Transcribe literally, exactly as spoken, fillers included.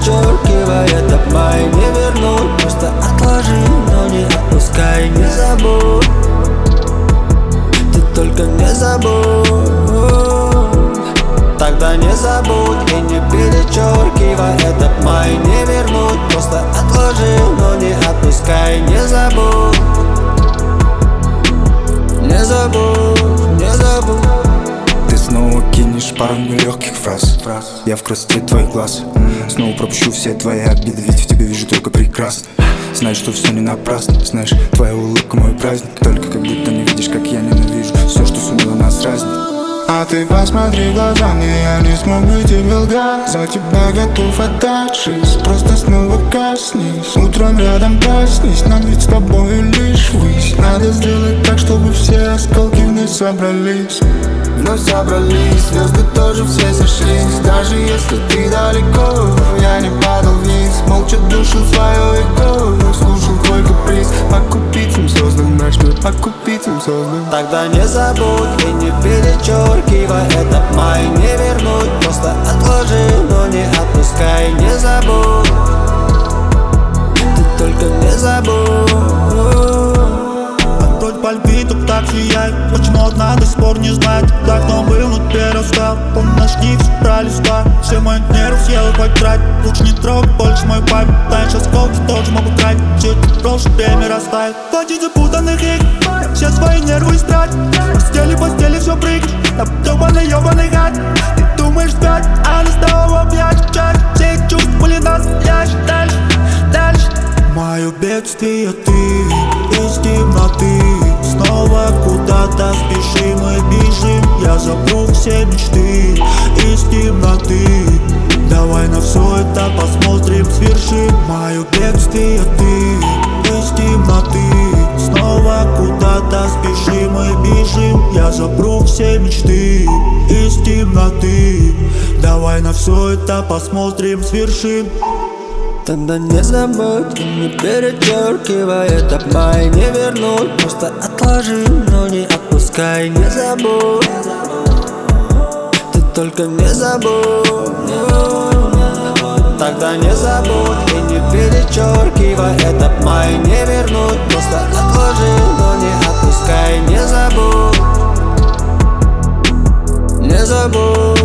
перечеркивай, это май не вернуть. Просто отложи, но не отпускай, не забудь. Ты только не забудь. Тогда не забудь и не перечеркивай, этот май не вернуть. Просто отложи, но не отпускай, не забудь. Не забудь, не забудь. Ты снова кинешь пару нелегких фраз. Я в красоте твоих глаз. Снова пропущу все твои обиды, ведь в тебе вижу только прекрасно. Знаешь, что все не напрасно. Знаешь, твоя улыбка мой праздник. Только как будто не видишь, как я ненавижу все, что сумело нас разнить. А ты посмотри в глаза мне, я не смогу тебе лгать. За тебя готов отдать жизнь, просто снова коснись. Утром рядом проснись, нам ведь с тобой лишь высь. Надо сделать так, чтобы все осколки вновь собрались. Вновь собрались, звезды тоже все сошлись. Даже если ты далеко, я не падал вниз. Молча душил свое эго, слушал твой каприз. По купицам создан наш мир, по купицам создан. Тогда не забудь и не перечеркивай, этот май не вернуть. Просто отложи, но не отпускай, не забудь. Ты только не забудь. Вроде по любви тут так сияет. Почему одна до сих пор не знает, как но был, но теперь устал. Помню, наш дни все пролистали. Все мои нервы съел хоть трать. Лучше не трогать больше мою память. Раньше осколки тоже могу тратить. Все это прошлое время растает. Хватит запутанных игр, все свои нервы истрать. Постели, постели все прыгаешь, на ёбаный, ёбаный гад. Ты думаешь спать, а не снова объять. Чай, все эти чувства были настоящие. Дальше, дальше. Мое бедствие ты из темноты. Снова куда-то спешим и бежим. Я забыл все мечты из темноты. Давай на все это посмотрим, свершим. Мое бедствие ты из темноты. Снова куда-то спешим и бежим. Я забыл все мечты из темноты. Давай на все это посмотрим, свершим. Тогда не забудь и не перечеркивай, этот май не вернуть. Просто отложи, но не отпускай, не забудь. Ты только не забудь. Тогда не забудь и не перечеркивай, этот май не вернуть. Просто отложи, но не отпускай, не забудь. Не забудь.